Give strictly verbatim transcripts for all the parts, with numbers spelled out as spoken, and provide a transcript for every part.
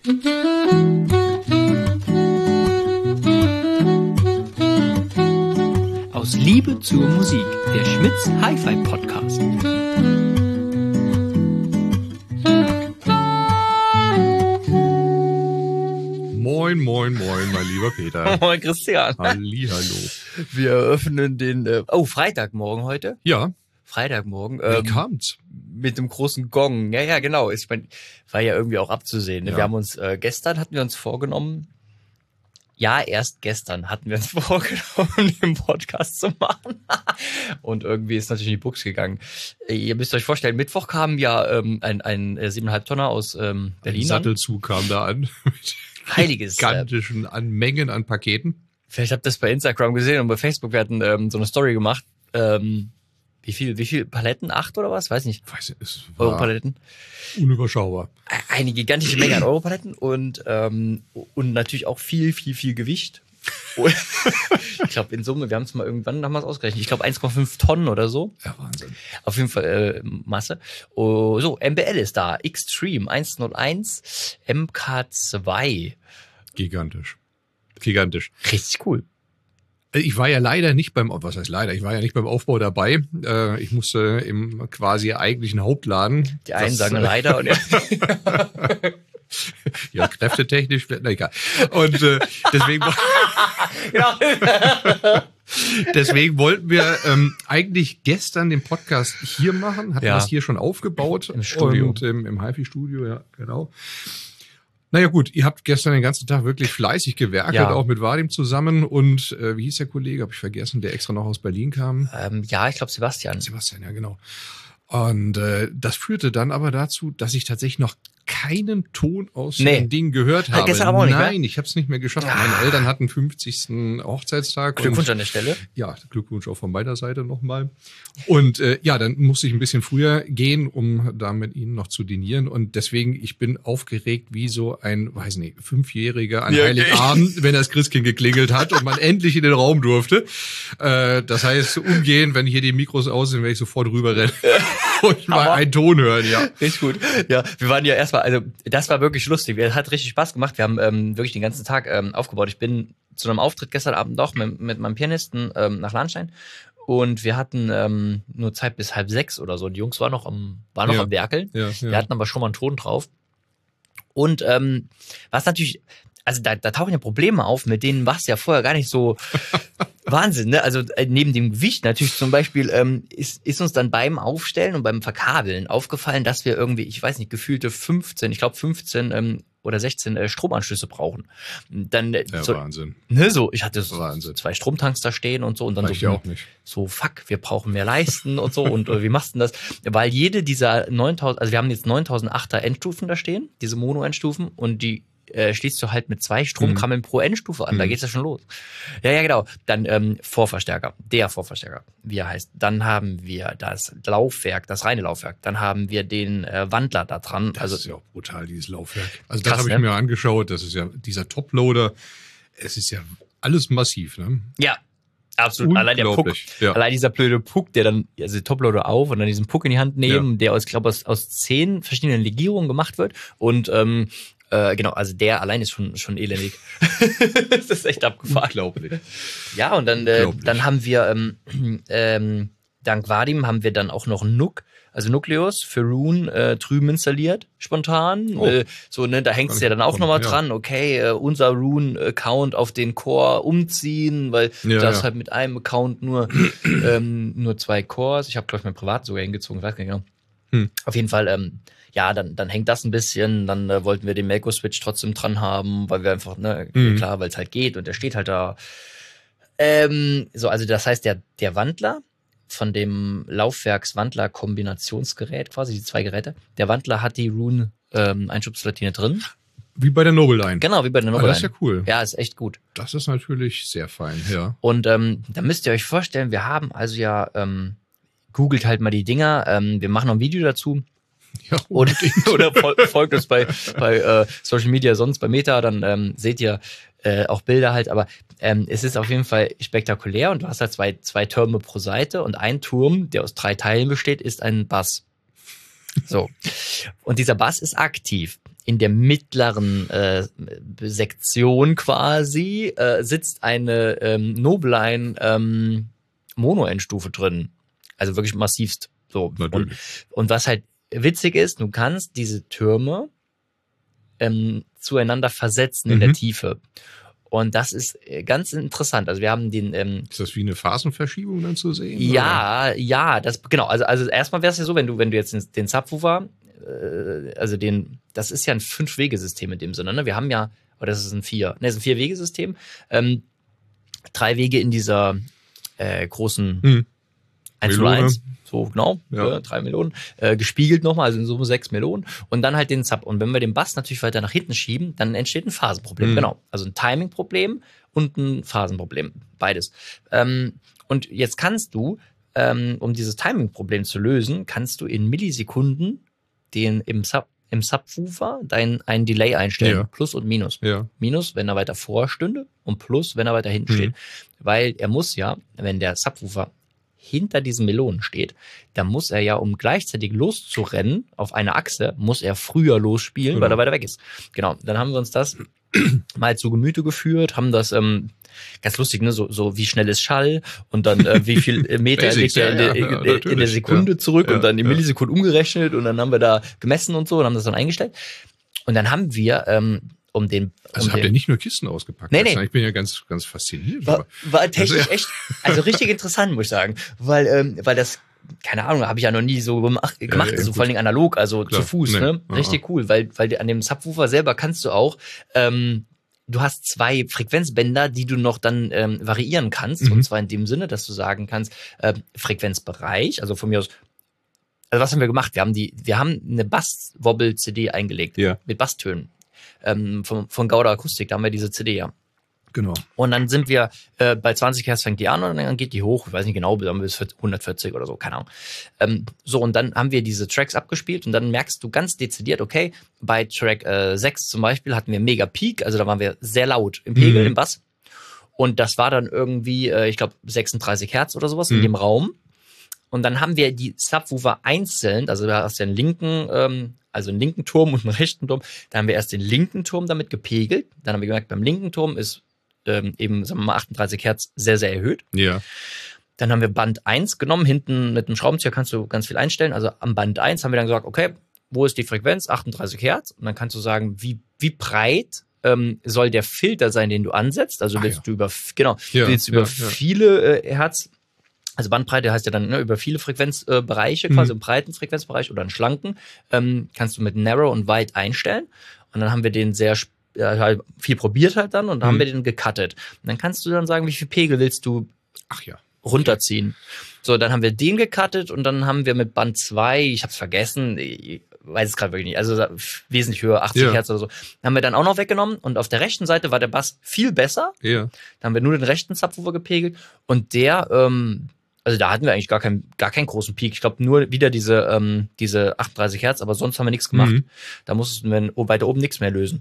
Aus Liebe zur Musik, der Schmitz Hi-Fi Podcast. Moin, moin, moin, mein lieber Peter. Moin, Christian. Hallihallo. Wir eröffnen den, äh, oh, Freitagmorgen heute. Ja. Freitagmorgen. Wie Ähm, kam's? mit dem großen Gong. Ja, ja, genau. Ich mein, war ja irgendwie auch abzusehen. Ne? Ja. Wir haben uns, äh, gestern hatten wir uns vorgenommen, ja, erst gestern hatten wir uns vorgenommen, den Podcast zu machen. Und irgendwie ist natürlich in die Buchs gegangen. Ihr müsst euch vorstellen, Mittwoch kam ja ähm, ein, ein äh, siebeneinhalb Tonner aus ähm, Berlin. Ein Sattelzug kam da an. Heiliges. Gigantischen an Mengen an Paketen. Vielleicht habt ihr das bei Instagram gesehen und bei Facebook. Wir hatten ähm, so eine Story gemacht. Ähm, wie viel, wie viel Paletten? Acht oder was? Weiß nicht. Weiß nicht, es war Europaletten. unüberschaubar. Eine gigantische Menge an Europaletten und ähm, und natürlich auch viel, viel, viel Gewicht. Ich glaube in Summe, wir haben es mal irgendwann, haben wir es ausgerechnet. Ich glaube eins Komma fünf Tonnen oder so. Ja, Wahnsinn. Auf jeden Fall äh, Masse. Oh, so, M B L ist da. Xtreme eins null eins M K zwei. Gigantisch. Gigantisch. Richtig cool. Ich war ja leider nicht beim, was heißt leider, ich war ja nicht beim Aufbau dabei. Äh, ich musste im quasi eigentlichen Hauptladen. Die einen das, sagen leider und ja. Ja, kräftetechnisch, na egal. Und äh, deswegen, deswegen wollten wir ähm, eigentlich gestern den Podcast hier machen, hatten Ja. das hier schon aufgebaut. Im Studio. Und ähm, im HiFi-Studio, ja, genau. Naja gut, ihr habt gestern den ganzen Tag wirklich fleißig gewerkelt, Ja. auch mit Vadim zusammen. Und äh, wie hieß der Kollege, habe ich vergessen, der extra noch aus Berlin kam? Ähm, ja, ich glaube Sebastian. Sebastian, ja genau. Und äh, das führte dann aber dazu, dass ich tatsächlich noch keinen Ton aus Nee. dem Ding gehört Hat habe. gestern aber auch nicht, Nein, ich habe es nicht mehr geschafft. Ah. Meine Eltern hatten fünfzigsten Hochzeitstag. Glückwunsch und, an der Stelle. Ja, Glückwunsch auch von meiner Seite nochmal. Und äh, ja, dann musste ich ein bisschen früher gehen, um da mit ihnen noch zu dinieren. Und deswegen, ich bin aufgeregt wie so ein, weiß nicht, Fünfjähriger an Ja, Heiligabend, wenn das Christkind geklingelt hat und man endlich in den Raum durfte. Äh, das heißt, umgehen, wenn hier die Mikros aus sind, werde ich sofort rüberrennen und mal Aber- einen Ton hören, ja. Richtig gut. Ja, wir waren ja erstmal, also das war wirklich lustig. Es hat richtig Spaß gemacht. Wir haben ähm, wirklich den ganzen Tag ähm, aufgebaut. Ich bin zu einem Auftritt gestern Abend auch mit, mit meinem Pianisten ähm, nach Lahnstein und wir hatten ähm, nur Zeit bis halb sechs oder so. Die Jungs waren noch am, waren noch Ja. am Werkeln. Ja, Wir ja. hatten aber schon mal einen Ton drauf. Und ähm, was natürlich, also da, da tauchen ja Probleme auf, mit denen war es ja vorher gar nicht so Wahnsinn, ne? Also äh, neben dem Gewicht natürlich zum Beispiel ähm, ist, ist uns dann beim Aufstellen und beim Verkabeln aufgefallen, dass wir irgendwie, ich weiß nicht, gefühlte fünfzehn, ich glaube fünfzehn ähm, oder sechzehn äh, Stromanschlüsse brauchen. Dann äh, Ja, so, Wahnsinn. ne, so, ich hatte so Wahnsinn. zwei Stromtanks da stehen und so und dann Reicht so, ja auch nicht. so fuck, wir brauchen mehr Leisten und so und äh, wie machst du denn das? Weil jede dieser neuntausend, also wir haben jetzt neuntausendachter Endstufen da stehen, diese Mono-Endstufen und die äh, schließt du halt mit zwei Stromkammeln pro Endstufe an, da Mhm. geht's ja schon los. Ja, ja, genau. Dann ähm, Vorverstärker, der Vorverstärker, wie er heißt. Dann haben wir das Laufwerk, das reine Laufwerk. Dann haben wir den äh, Wandler da dran. Das Also ist ja auch brutal, dieses Laufwerk. Also das Krass, habe ich ne? mir angeschaut. Das ist ja dieser Toploader. Es ist ja alles massiv, ne? ja, absolut. Allein der Puck. Unglaublich. Ja. Allein dieser blöde Puck, der dann, also Toploader auf und dann diesen Puck in die Hand nehmen, der aus, glaube aus, aus zehn verschiedenen Legierungen gemacht wird. Und ähm, äh, genau, also der allein ist schon schon elendig. Das ist echt abgefahren. Unglaublich. Ja, und dann, äh, Unglaublich. dann haben wir, ähm, ähm, dank Vadim haben wir dann auch noch N U C, also Nucleus für Rune äh, drüben installiert, spontan. Oh. Äh, so, ne, da hängt es ja dann auch nochmal Ja. dran, okay, äh, unser Rune-Account auf den Core umziehen, weil Ja, du darfst ja. halt mit einem Account nur, ähm, nur zwei Cores. Ich habe, glaube ich, mein Privat sogar hingezogen, ich weiß gar nicht genau. Hm. Auf jeden Fall, ähm, ja, dann, dann hängt das ein bisschen. Dann äh, wollten wir den Melco-Switch trotzdem dran haben, weil wir einfach, ne, Mhm. klar, weil es halt geht und der steht halt da. Ähm, so, also das heißt, der, der Wandler von dem Laufwerks-Wandler-Kombinationsgerät, quasi die zwei Geräte, der Wandler hat die Rune-Einschubsplatine drin. Wie bei der Noble Line. Genau, wie bei der Ah, Noble das ist ja Line. cool. Ja, ist echt gut. Das ist natürlich sehr fein, ja. Und ähm, da müsst ihr euch vorstellen, wir haben also ja, ähm, googelt halt mal die Dinger, ähm, wir machen noch ein Video dazu. Ja, Oder, oder fol folgt uns bei, bei äh, Social Media sonst, bei Meta, dann ähm, seht ihr äh, auch Bilder halt, aber ähm, es ist auf jeden Fall spektakulär und du hast halt zwei, zwei Türme pro Seite und ein Turm, der aus drei Teilen besteht, ist ein Bass. So. Und dieser Bass ist aktiv. in der mittleren äh, Sektion quasi äh, sitzt eine ähm, Nobeline ähm, Mono-Endstufe drin. Also wirklich massivst. So. Und, und was halt witzig ist, du kannst diese Türme ähm, zueinander versetzen in Mhm. der Tiefe. Und das ist ganz interessant. Also wir haben den... Ähm, ist das wie eine Phasenverschiebung dann zu sehen? Ja, oder? ja, das genau. Also also erstmal wäre es ja so, wenn du wenn du jetzt den, den Subwoofer, äh, also den, das ist ja ein Fünf-Wege-System in dem Sinne. Ne? Wir haben ja, oder das ist ein Vier, ne, das ist ein Vier-Wege-System. Ähm, drei Wege in dieser äh, großen Hm. eins null eins, so genau, ja. äh, drei Melonen, äh, gespiegelt nochmal, also in Summe sechs Melonen und dann halt den Sub. Und wenn wir den Bass natürlich weiter nach hinten schieben, dann entsteht ein Phasenproblem, Mhm. genau. Also ein Timing-Problem und ein Phasenproblem, beides. Ähm, und jetzt kannst du, ähm, um dieses Timing-Problem zu lösen, kannst du in Millisekunden den im Sub im Subwoofer dein ein Delay einstellen, Ja. Plus und Minus. Ja. Minus, wenn er weiter vorstünde und Plus, wenn er weiter hinten Mhm. steht. Weil er muss ja, wenn der Subwoofer hinter diesen Melonen steht, dann muss er ja, um gleichzeitig loszurennen auf eine Achse, muss er früher losspielen, Genau. weil er weiter weg ist. Genau, dann haben wir uns das mal zu Gemüte geführt, haben das ähm, ganz lustig, ne, so, so wie schnell ist Schall und dann äh, wie viel Meter Basics, legt er in, ja, der- ja, in, in der natürlich, Sekunde ja. zurück Ja, und dann die ja. Millisekunden umgerechnet und dann haben wir da gemessen und so und haben das dann eingestellt. Und dann haben wir ähm, um den... Um Also habt den ihr nicht nur Kisten ausgepackt? Nee, Also nee. Ich bin ja ganz, ganz fasziniert. War, war technisch Also, ja. echt, also richtig interessant, muss ich sagen. Weil, ähm, weil das, keine Ahnung, habe ich ja noch nie so gemacht, gemacht ja, so gut. vor allen Dingen analog, also Klar. zu Fuß, Nee. ne? Ah, Richtig cool, weil, weil an dem Subwoofer selber kannst du auch, ähm, du hast zwei Frequenzbänder, die du noch dann ähm, variieren kannst. Mhm. Und zwar in dem Sinne, dass du sagen kannst, ähm, Frequenzbereich, also von mir aus, also was haben wir gemacht? Wir haben die, wir haben eine Bass-Wobble-C D eingelegt Ja. mit Basstönen. Ähm, von, von Gauda Akustik, da haben wir diese C D ja. Genau. Und dann sind wir äh, bei zwanzig Hertz fängt die an und dann geht die hoch, ich weiß nicht genau, dann bis hundertvierzig oder so, keine Ahnung. Ähm, so, und dann haben wir diese Tracks abgespielt und dann merkst du ganz dezidiert, okay, bei Track äh, sechs zum Beispiel hatten wir mega Peak, also da waren wir sehr laut im Pegel, Mhm. im Bass. Und das war dann irgendwie, äh, ich glaube, sechsunddreißig Hertz oder sowas Mhm. in dem Raum. Und dann haben wir die Subwoofer einzeln, also da hast du einen linken, ähm, also einen linken Turm und einen rechten Turm. Da haben wir erst den linken Turm damit gepegelt. Dann haben wir gemerkt, beim linken Turm ist ähm, eben, sagen wir mal, achtunddreißig Hertz sehr, sehr erhöht. Ja. Dann haben wir Band eins genommen. Hinten mit dem Schraubenzieher kannst du ganz viel einstellen. Also am Band eins haben wir dann gesagt, okay, wo ist die Frequenz? achtunddreißig Hertz. Und dann kannst du sagen, wie, wie breit ähm, soll der Filter sein, den du ansetzt. Also Ach willst ja. du über, genau, Ja, willst du über ja, ja. viele äh, Hertz, also Bandbreite heißt ja dann ne, über viele Frequenzbereiche, äh, quasi Mhm. im breiten Frequenzbereich oder einen schlanken, ähm, kannst du mit Narrow und Wide einstellen. Und dann haben wir den sehr sp- ja, halt viel probiert halt dann und dann Mhm. haben wir den gecuttet. Und dann kannst du dann sagen, wie viel Pegel willst du Ach ja. runterziehen. So, dann haben wir den gecuttet und dann haben wir mit Band zwei, ich hab's vergessen, ich weiß es gerade wirklich nicht, also wesentlich höher, achtzig Ja. Hertz oder so, haben wir dann auch noch weggenommen und auf der rechten Seite war der Bass viel besser. Ja. Da haben wir nur den rechten Subwoofer gepegelt und der, ähm, also da hatten wir eigentlich gar keinen, gar keinen großen Peak. Ich glaube nur wieder diese, ähm, diese achtunddreißig Hertz, aber sonst haben wir nichts gemacht. Mhm. Da mussten wir weiter oben nichts mehr lösen.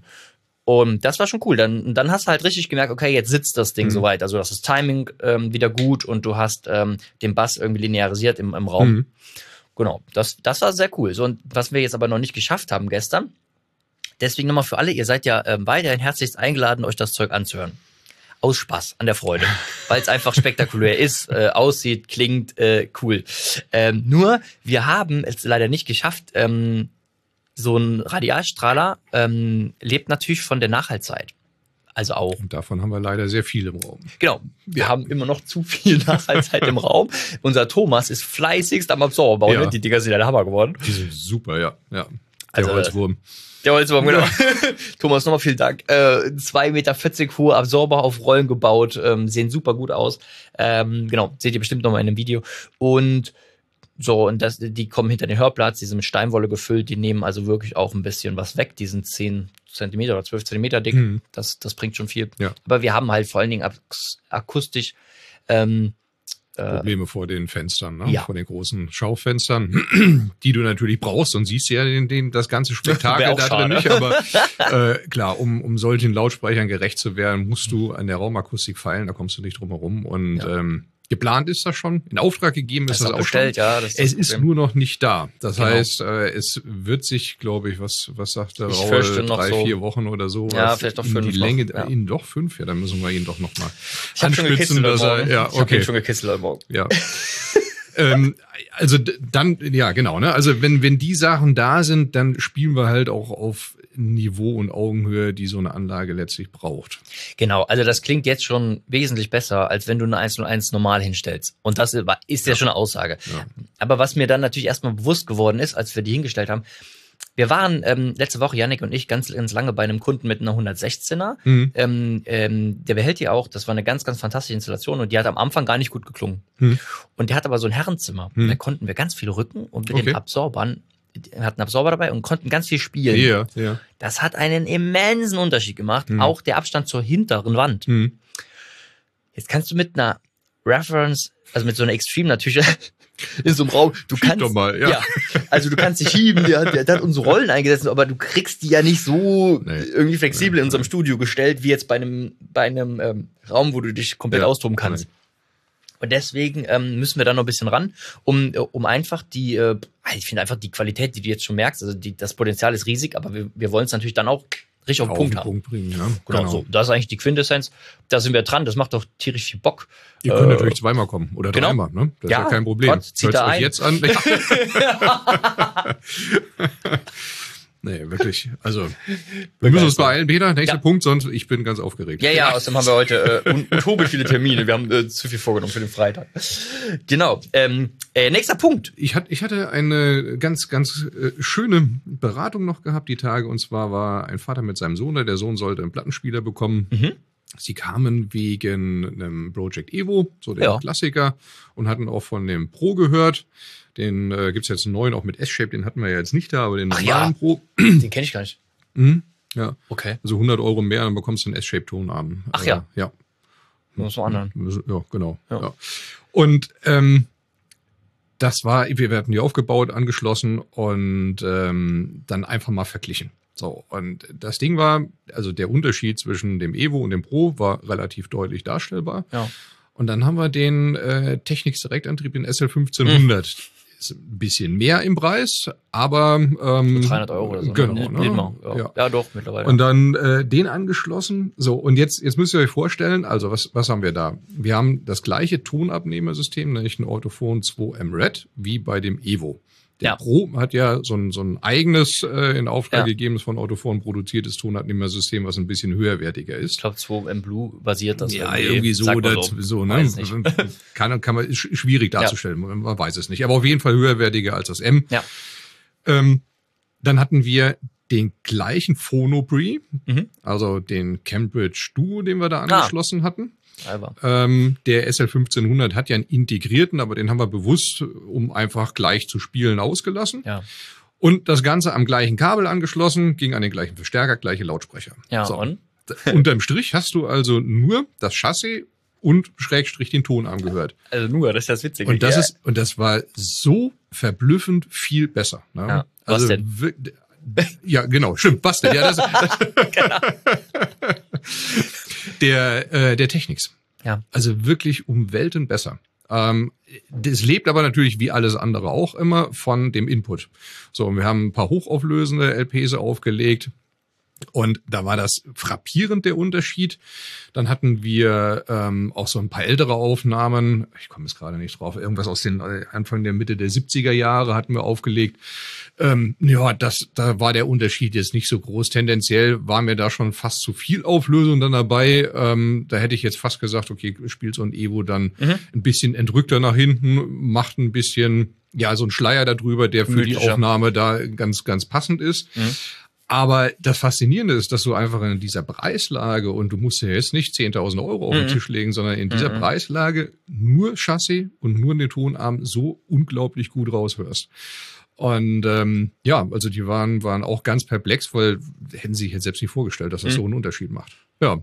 Und das war schon cool. Dann, dann hast du halt richtig gemerkt, okay, jetzt sitzt das Ding Mhm. soweit. Also das ist Timing ähm, wieder gut und du hast ähm, den Bass irgendwie linearisiert im, im Raum. Mhm. Genau, das, das war sehr cool. So, und was wir jetzt aber noch nicht geschafft haben gestern, deswegen nochmal für alle, ihr seid ja ähm, weiterhin herzlichst eingeladen, euch das Zeug anzuhören. Aus Spaß, an der Freude, weil es einfach spektakulär ist, äh, aussieht, klingt äh, cool. Ähm, nur, wir haben es leider nicht geschafft, ähm, so ein Radialstrahler ähm, lebt natürlich von der Nachhaltzeit. Also auch. Und davon haben wir leider sehr viel im Raum. Genau, wir haben immer noch zu viel Nachhaltzeit im Raum. Unser Thomas ist fleißigst am Absorber bauen. Ja. Ne? Die Dinger sind ja der Hammer geworden. Die sind super, ja. ja. Der Also, Holzwurm. Der Holzwurm, genau. Thomas, nochmal vielen Dank. Äh, zwei Meter vierzig hohe Absorber auf Rollen gebaut, ähm, sehen super gut aus. Ähm, genau, seht ihr bestimmt nochmal in dem Video. Und so, und das, die kommen hinter den Hörplatz, die sind mit Steinwolle gefüllt, die nehmen also wirklich auch ein bisschen was weg. Die sind zehn Zentimeter oder zwölf Zentimeter dick. Mhm. Das, das bringt schon viel. Ja. Aber wir haben halt vor allen Dingen ak- akustisch ähm, äh, Probleme vor den Fenstern, ne? ja. Vor den großen Schaufenstern, die du natürlich brauchst und siehst ja den, den, das ganze Wär Spektakel auch da schade. drin nicht. Aber äh, klar, um, um solchen Lautsprechern gerecht zu werden, musst du an der Raumakustik feilen, da kommst du nicht drum herum. Und Ja. ähm, Geplant ist das schon, in Auftrag gegeben ist Das das ist auch bestellt, schon. ja. Das ist Es das ist Problem. nur noch nicht da. Das Genau. heißt, äh, es wird sich, glaube ich, was was sagt der Ich Raue, fürchte noch drei, so- vier Wochen oder so. Ja, was vielleicht noch in fünf die noch, Länge, ja. in doch fünf, ja, dann müssen wir ihn doch noch mal Ich habe schon anspitzen, gekitzelt dass heute er, Morgen. ja, Ich habe okay. ihn schon gekitzelt heute Morgen. Ja. ähm, also d- dann, ja genau, ne? Also wenn, wenn die Sachen da sind, dann spielen wir halt auch auf Niveau und Augenhöhe, die so eine Anlage letztlich braucht. Genau, also das klingt jetzt schon wesentlich besser, als wenn du eine eins null eins normal hinstellst. Und das ist ja schon eine Aussage. Ja. Aber was mir dann natürlich erstmal bewusst geworden ist, als wir die hingestellt haben, wir waren ähm, letzte Woche, Yannick und ich, ganz, ganz lange bei einem Kunden mit einer hundertsechzehner. Mhm. Ähm, ähm, der behält die auch. Das war eine ganz, ganz fantastische Installation und die hat am Anfang gar nicht gut geklungen. Mhm. Und der hat aber so ein Herrenzimmer. Mhm. Da konnten wir ganz viel rücken und mit Okay. den Absorbern, wir hatten einen Absorber dabei und konnten ganz viel spielen. Ja, ja. Das hat einen immensen Unterschied gemacht. Mhm. Auch der Abstand zur hinteren Wand. Mhm. Jetzt kannst du mit einer Reference, also mit so einer Extreme natürlich in so einem Raum, du Schieb kannst, doch mal, ja. also du kannst dich schieben, der hat, der hat unsere Rollen eingesetzt, aber du kriegst die ja nicht so Nee. irgendwie flexibel Nee, in unserem nee. Studio gestellt, wie jetzt bei einem, bei einem ähm, Raum, wo du dich komplett Ja. austoben kannst. Nee. Und deswegen ähm, müssen wir da noch ein bisschen ran, um, äh, um einfach die, äh, ich finde einfach die Qualität, die du jetzt schon merkst, also die, das Potenzial ist riesig, aber wir, wir wollen es natürlich dann auch richtig auf den Auf Punkt den haben. Punkt bringen, ja. Genau, so. Das ist eigentlich die Quintessenz. Da sind wir dran. Das macht doch tierisch viel Bock. Ihr könnt Äh, natürlich zweimal kommen oder genau. dreimal, ne? Das Ja, ist ja kein Problem. Gott, zieht Hört's da euch ein. jetzt an. Nee, wirklich. Also, wir müssen uns beeilen, Peter. Nächster Ja. Punkt, sonst ich bin ganz aufgeregt. Ja, ja, außerdem haben wir heute äh, un- utopisch viele Termine. Wir haben äh, zu viel vorgenommen für den Freitag. Genau. Ähm, äh, nächster Punkt. Ich hatte, ich hatte eine ganz, ganz äh, schöne Beratung noch gehabt, die Tage. Und zwar war ein Vater mit seinem Sohn da. Der Sohn sollte einen Plattenspieler bekommen. Mhm. Sie kamen wegen einem Project Evo, so der Ja. Klassiker, und hatten auch von dem Pro gehört. Den äh, gibt's jetzt einen neuen, auch mit S-Shape, den hatten wir ja jetzt nicht da, aber den Ach normalen ja. Pro. Den kenne ich gar nicht. Mhm. Ja, Okay. also hundert Euro mehr, dann bekommst du einen S-Shape-Tonarm. Ach ja. Äh, ja. Muss man anderen. Ja, genau. Ja. Ja. Und ähm, das war, wir hatten die aufgebaut, angeschlossen und ähm, dann einfach mal verglichen. So, und das Ding war, also der Unterschied zwischen dem Evo und dem Pro war relativ deutlich darstellbar. Ja. Und dann haben wir den äh, Technics Direktantrieb, den S L fünfzehnhundert. Ist ein bisschen mehr im Preis, aber ähm, dreihundert Euro oder so. Genau. Ne? Ne? Nicht mal. Ja. Ja. ja, doch, mittlerweile. Und dann äh, den angeschlossen. So, und jetzt, jetzt müsst ihr euch vorstellen, also was, was haben wir da? Wir haben das gleiche Tonabnehmersystem, nämlich ein Autophon zwei M Red, wie bei dem Evo. Der Ja. Pro hat ja so ein, so ein eigenes, äh, in Auftrag Ja. gegebenes von Autophon produziertes Tonabnehmersystem, was ein bisschen höherwertiger ist. Ich glaube, zwei M Blue basiert das. Ja, irgendwie so, Sagt man das, so, ne? Weiß nicht. Kann, kann man, ist schwierig darzustellen, man, man weiß es nicht. Aber auf jeden Fall höherwertiger als das M. Ja. Ähm, dann hatten wir den gleichen Phonobri, Mhm. also den Cambridge Duo, den wir da Ah. angeschlossen hatten. Alba. Ähm, der S L fünfzehnhundert hat ja einen integrierten, aber den haben wir bewusst, um einfach gleich zu spielen, ausgelassen. Ja. Und das Ganze am gleichen Kabel angeschlossen, ging an den gleichen Verstärker, gleiche Lautsprecher. Ja, So. und? Unterm Strich hast du also nur das Chassis und Schrägstrich den Tonarm gehört. Also nur, das ist das Witzige. Und das ja. ist, und das war so verblüffend viel besser. Ne? Ja. Was Also, denn? wir- Ja, genau, stimmt, was denn? Ja, das, der, äh, der Technics. Ja. Also wirklich um Welten besser. Ähm, das lebt aber natürlich wie alles andere auch immer von dem Input. So, und wir haben ein paar hochauflösende L Ps aufgelegt. Und da war das frappierend, der Unterschied. Dann hatten wir ähm, auch so ein paar ältere Aufnahmen. Ich komme jetzt gerade nicht drauf. Irgendwas aus den äh, Anfang der Mitte der siebziger Jahre hatten wir aufgelegt. Ähm, ja, das, da war der Unterschied jetzt nicht so groß. Tendenziell war mir da schon fast zu viel Auflösung dann dabei. Ähm, da hätte ich jetzt fast gesagt, okay, spielt so ein Evo dann Mhm. ein bisschen entrückter nach hinten, macht ein bisschen, ja, so ein Schleier darüber, der für die Gemütlicher. Aufnahme da ganz, ganz passend ist. Mhm. Aber das Faszinierende ist, dass du einfach in dieser Preislage, und du musst ja jetzt nicht zehntausend Euro auf den Mhm. Tisch legen, sondern in dieser Mhm. Preislage nur Chassis und nur den Tonarm so unglaublich gut raushörst. Und ähm, ja, also die waren, waren auch ganz perplex, weil hätten sie sich jetzt selbst nicht vorgestellt, dass das Mhm. so einen Unterschied macht. Ja,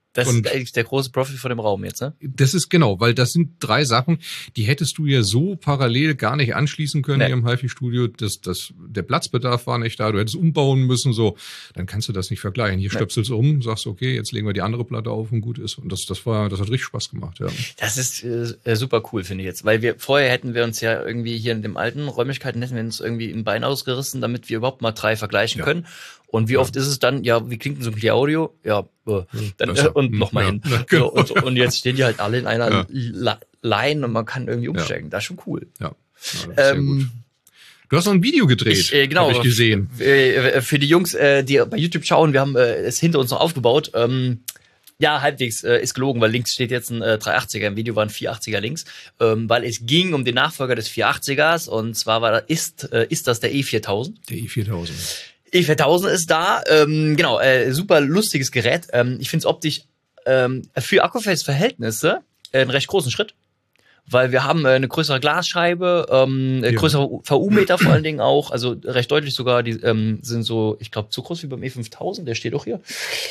Das Und ist eigentlich der große Profit von dem Raum jetzt, ne? das ist genau, weil das sind drei Sachen, die hättest du ja so parallel gar nicht anschließen können Nee. hier im HiFi-Studio. Das, das, der Platzbedarf war nicht da, du hättest umbauen müssen, so. Dann kannst du das nicht vergleichen. Hier Nee. stöpselst du um, sagst, okay, jetzt legen wir die andere Platte auf und gut ist. Und das, das war, das hat richtig Spaß gemacht, ja. Das ist äh, super cool, finde ich jetzt. Weil wir vorher hätten wir uns ja irgendwie hier in den alten Räumlichkeiten hätten wir uns irgendwie ein Bein ausgerissen, damit wir überhaupt mal drei vergleichen Ja. können. Und wie Ja. oft ist es dann, ja, wie klingt denn so ein Clear Audio? Ja, äh, dann, äh, besser. und Hm, nochmal ja. hin. Ja, genau. So, und, so, und jetzt stehen die halt alle in einer Ja. La- Line und man kann irgendwie umsteigen. Das ist schon cool. Ja, ja das ist sehr Ähm, gut. Du hast noch ein Video gedreht, Ich, äh, genau, hab ich gesehen. Äh, Für die Jungs, äh, die bei YouTube schauen, wir haben äh, es hinter uns noch aufgebaut. Ähm, ja, halbwegs äh, ist gelogen, weil links steht jetzt ein äh, dreihundertachtziger, im Video waren vierhundertachtziger links, ähm, weil es ging um den Nachfolger des vierhundertachtzigers und zwar war da, ist, äh, ist das der E viertausend. Der E viertausend. E viertausend ist da, ähm, genau, äh, super lustiges Gerät. Ähm, ich finde es optisch ähm, für Akkuface-Verhältnisse äh, einen recht großen Schritt. Weil wir haben äh, eine größere Glasscheibe, ähm, äh, Ja. größere V U-Meter vor allen Dingen auch, also recht deutlich sogar, die ähm, sind so, ich glaube, so groß wie beim E fünftausend, der steht auch hier.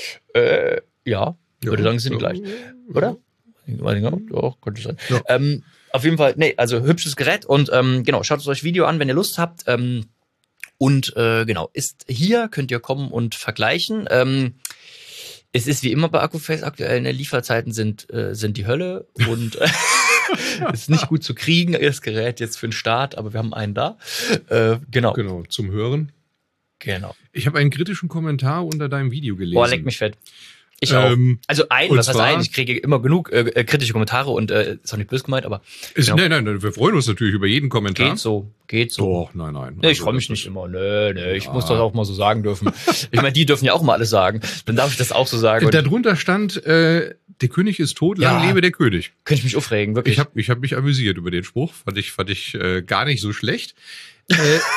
Äh, ja, ich würde sagen, sind die gleich, oder? Weiß ich nicht, ja, könnte sein. Ja. Ähm, auf jeden Fall, nee, also hübsches Gerät und ähm, genau, schaut euch das Video an, wenn ihr Lust habt. Ähm, und äh, genau, ist hier, könnt ihr kommen und vergleichen. Ähm, es ist wie immer bei Akkuface aktuell, ne, Lieferzeiten sind, äh, sind die Hölle und äh, ist nicht gut zu kriegen, das Gerät jetzt für den Start, aber wir haben einen da. Äh, genau. Genau, zum Hören. Genau. Ich habe einen kritischen Kommentar unter deinem Video gelesen. Boah, leck mich fett. Ich auch. Ähm, Also ein, und was heißt zwar- ein? Ich kriege immer genug äh, äh, kritische Kommentare und äh, ist auch nicht böse gemeint, aber Ist, genau. Nein, nein, nein, wir freuen uns natürlich über jeden Kommentar. geht so, geht so. Doch, nein, nein. Nee, ich Also, freue mich das nicht ist- immer. Nö, nö, ich Ja. muss das auch mal so sagen dürfen. Ich meine, die dürfen ja auch mal alles sagen. Dann darf ich das auch so sagen. Und Darunter stand, äh, der König ist tot, lang Ja. lebe der König. könnte ich mich aufregen, wirklich. Ich habe ich hab mich amüsiert über den Spruch, fand ich, fand ich äh, gar nicht so schlecht. Äh,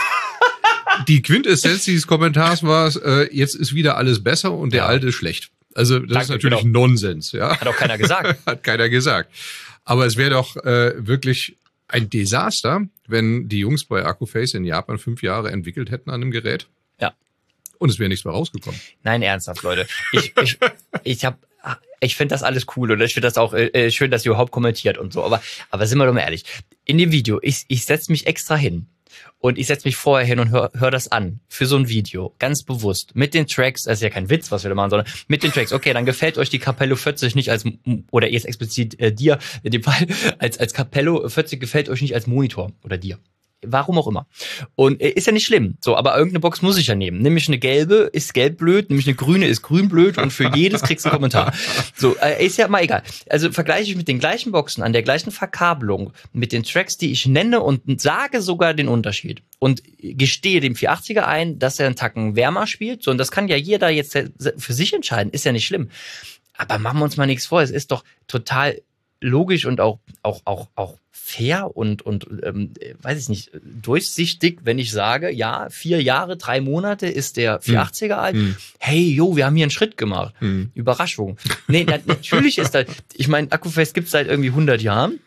die Quintessenz dieses Kommentars war, äh, jetzt ist wieder alles besser und der Ja. alte ist schlecht. Also das Danke, ist natürlich genau. Nonsens, ja. Hat auch keiner gesagt. Hat keiner gesagt. Aber es wäre doch äh, wirklich ein Desaster, wenn die Jungs bei Akkuface in Japan fünf Jahre entwickelt hätten an einem Gerät. Ja. Und es wäre nichts mehr rausgekommen. Nein, ernsthaft, Leute. Ich, ich, ich hab, ich finde das alles cool und ich finde das auch äh, schön, dass ihr überhaupt kommentiert und so. Aber, aber sind wir doch mal ehrlich. In dem Video, ich, ich setze mich extra hin und ich setze mich vorher hin und hör, hör das an für so ein Video, ganz bewusst. Mit den Tracks, das ist ja kein Witz, was wir da machen, sondern mit den Tracks. Okay, dann gefällt euch die Capello vierzig nicht als, oder jetzt explizit äh, dir, in dem Fall, als, als Capello vierzig gefällt euch nicht als Monitor oder dir. Warum auch immer. Und äh, ist ja nicht schlimm. So, aber irgendeine Box muss ich ja nehmen. Nämlich eine gelbe ist gelb blöd, nämlich eine grüne ist grün blöd und für jedes kriegst du einen Kommentar. So, äh, ist ja mal egal. Also vergleiche ich mit den gleichen Boxen an der gleichen Verkabelung mit den Tracks, die ich nenne und sage sogar den Unterschied. Und gestehe dem vierhundertachtziger ein, dass er einen Tacken wärmer spielt. So, und das kann ja jeder jetzt für sich entscheiden. Ist ja nicht schlimm. Aber machen wir uns mal nichts vor. Es ist doch total logisch und auch, auch, auch, auch fair und, und ähm, weiß ich nicht, durchsichtig, wenn ich sage, ja, vier Jahre, drei Monate ist der vierhundertachtziger alt. Hm. Hey, jo, wir haben hier einen Schritt gemacht. Hm. Überraschung. Nee, na, natürlich ist das, ich meine, Akkuface gibt's seit irgendwie hundert Jahren.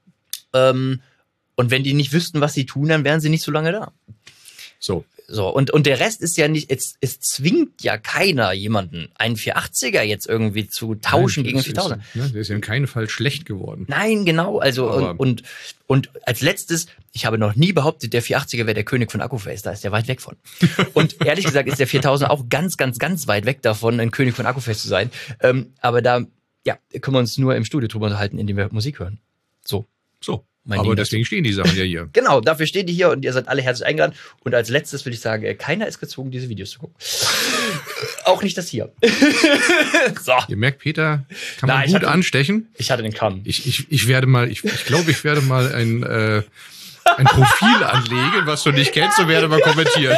Ähm, und wenn die nicht wüssten, was sie tun, dann wären sie nicht so lange da. So. So, und, und der Rest ist ja nicht, es, es zwingt ja keiner jemanden, einen vierhundertachtziger jetzt irgendwie zu tauschen Nein, gegen einen das ist- viertausender. Ja, der ist ja in keinem Fall schlecht geworden. Nein, genau, also Aber- und, und und als letztes, ich habe noch nie behauptet, der vierhundertachtziger wäre der König von Akkuface, da ist der weit weg von. Und ehrlich gesagt ist der viertausender auch ganz, ganz, ganz weit weg davon, ein König von Akkuface zu sein. Ähm, aber da, ja, können wir uns nur im Studio drüber unterhalten, indem wir Musik hören. So. So. Mein Aber Ding deswegen stehen die Sachen ja hier. Genau, dafür steht ihr hier und ihr seid alle herzlich eingeladen. Und als letztes will ich sagen, äh, keiner ist gezwungen, diese Videos zu gucken. Auch nicht das hier. So, Ihr merkt, Peter kann Na, man ich gut hatte- anstechen. ich hatte den Kamm. Ich, ich, ich werde mal, ich, ich glaube, ich werde mal ein, äh, ein Profil anlegen, was du nicht kennst, und werde mal kommentieren.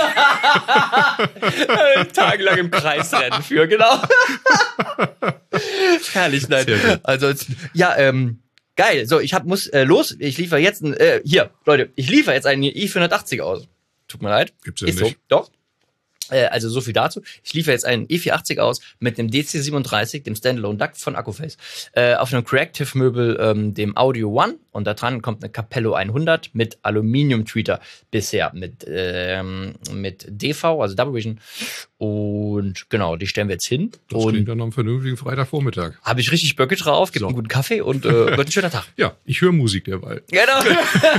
Tagelang im Kreis rennen für, genau. Herrlich, nein. Sehr gut. Also, ja, ähm, geil. So, ich hab, muss äh, los. Ich liefere jetzt ein, äh, hier, Leute, ich liefere jetzt einen i vierhundertachtzig aus. Tut mir leid. Gibt's ja Ist nicht. so, doch. Äh, also so viel dazu. Ich liefere jetzt einen i vierhundertachtzig aus mit dem D C siebenunddreißig, dem Standalone D A C von Akkuface. Äh, auf einem Creative-Möbel, ähm, dem Audio One. Und da dran kommt eine Capello hundert mit Aluminium-Tweeter bisher. Mit, ähm, mit D V, also Double Vision. Und Und genau, die stellen wir jetzt hin. Das und klingt dann am vernünftigen Freitagvormittag. habe ich richtig Böcke drauf, gibt So. einen guten Kaffee und äh, wird ein schöner Tag. Ja, ich höre Musik derweil. Genau.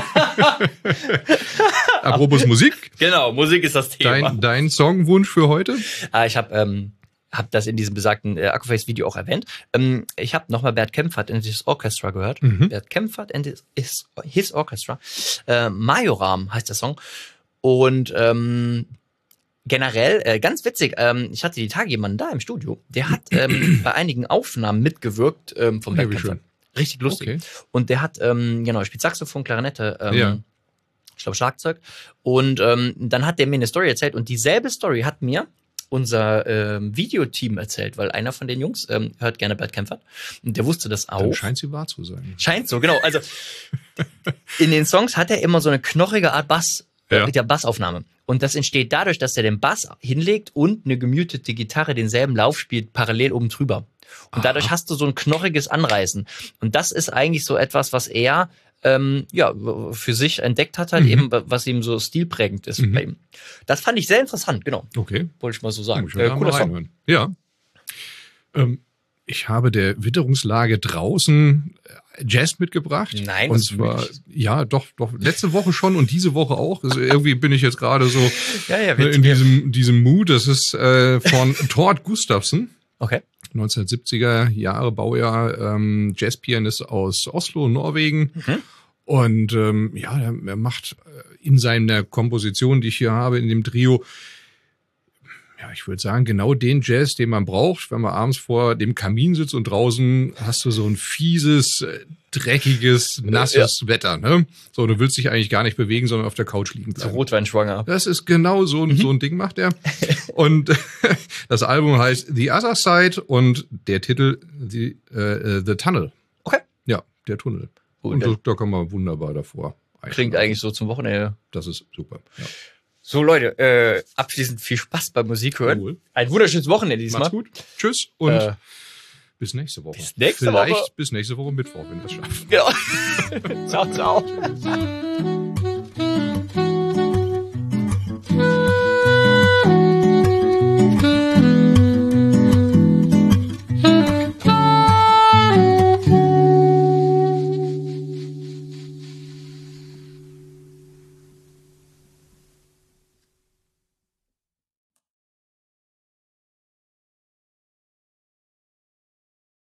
Apropos Musik, Genau, Musik ist das Thema. dein, dein Songwunsch für heute? Ah, ich habe ähm, hab das in diesem besagten äh, Akkuface-Video auch erwähnt. Ähm, ich habe nochmal Bert Kempfert and His Orchestra gehört. Mhm. Bert Kempfert and His, his, his Orchestra. Äh, Majoram heißt der Song. Und ähm, generell, äh, ganz witzig, ähm, ich hatte die Tage jemanden da im Studio, der hat ähm, bei einigen Aufnahmen mitgewirkt ähm, vom Ja, Bert wie Kempfert. schön. Richtig lustig. Okay. Und der hat, ähm, genau, spielt Saxophon, Klarinette, ähm, Ja. ich glaube Schlagzeug. Und ähm, dann hat der mir eine Story erzählt und dieselbe Story hat mir unser ähm, Videoteam erzählt, weil einer von den Jungs ähm, hört gerne Bert Kempfert und der wusste das auch. Dann scheint sie wahr zu sein. Scheint so, genau. Also in den Songs hat er immer so eine knorrige Art Bass, Ja. äh, mit der Bassaufnahme. Und das entsteht dadurch, dass er den Bass hinlegt und eine gemutete Gitarre denselben Lauf spielt, parallel oben drüber. Und dadurch Aha. hast du so ein knorriges Anreißen. Und das ist eigentlich so etwas, was er ähm, ja für sich entdeckt hat, halt Mhm. eben, was ihm so stilprägend ist Mhm. bei ihm. Das fand ich sehr interessant, genau. Okay. Wollte ich mal so sagen. Muss ich Äh, mal cooler Song. reinhören. Ja. Ähm, ich habe der Witterungslage draußen äh, Jazz mitgebracht. Nein, und das zwar, will ich. ja, doch, doch, letzte Woche schon und diese Woche auch. Also irgendwie bin ich jetzt gerade so Ja, ja, ne, wir, in diesem, diesem Mood. Das ist äh, von Thord Gustafsson. okay. neunzehnhundertsiebziger Jahre Baujahr, ähm, Jazzpianist aus Oslo, Norwegen. Mhm. Und ähm, ja, er, er macht äh, in seiner Komposition, die ich hier habe, in dem Trio, ja, ich würde sagen, genau den Jazz, den man braucht, wenn man abends vor dem Kamin sitzt und draußen hast du so ein fieses, äh, dreckiges, nasses Wetter. Ne? So, du willst dich eigentlich gar nicht bewegen, sondern auf der Couch liegen So bleiben. Rotweinschwanger. Das ist genau so, ein so ein Ding macht er. Und das Album heißt The Other Side und der Titel The, äh, The Tunnel. Okay. Ja, der Tunnel. Gut, Und dann da, da kann man wunderbar davor. klingt eigentlich so zum Wochenende. Das ist super. Ja. So Leute, äh, abschließend viel Spaß beim Musik hören. Cool. Ein wunderschönes Wochenende diesmal. Macht's gut. Tschüss und Äh, bis nächste Woche. bis nächste Vielleicht Woche. bis nächste Woche Mittwoch, wenn wir es schaffen. Genau. Ciao, ciao.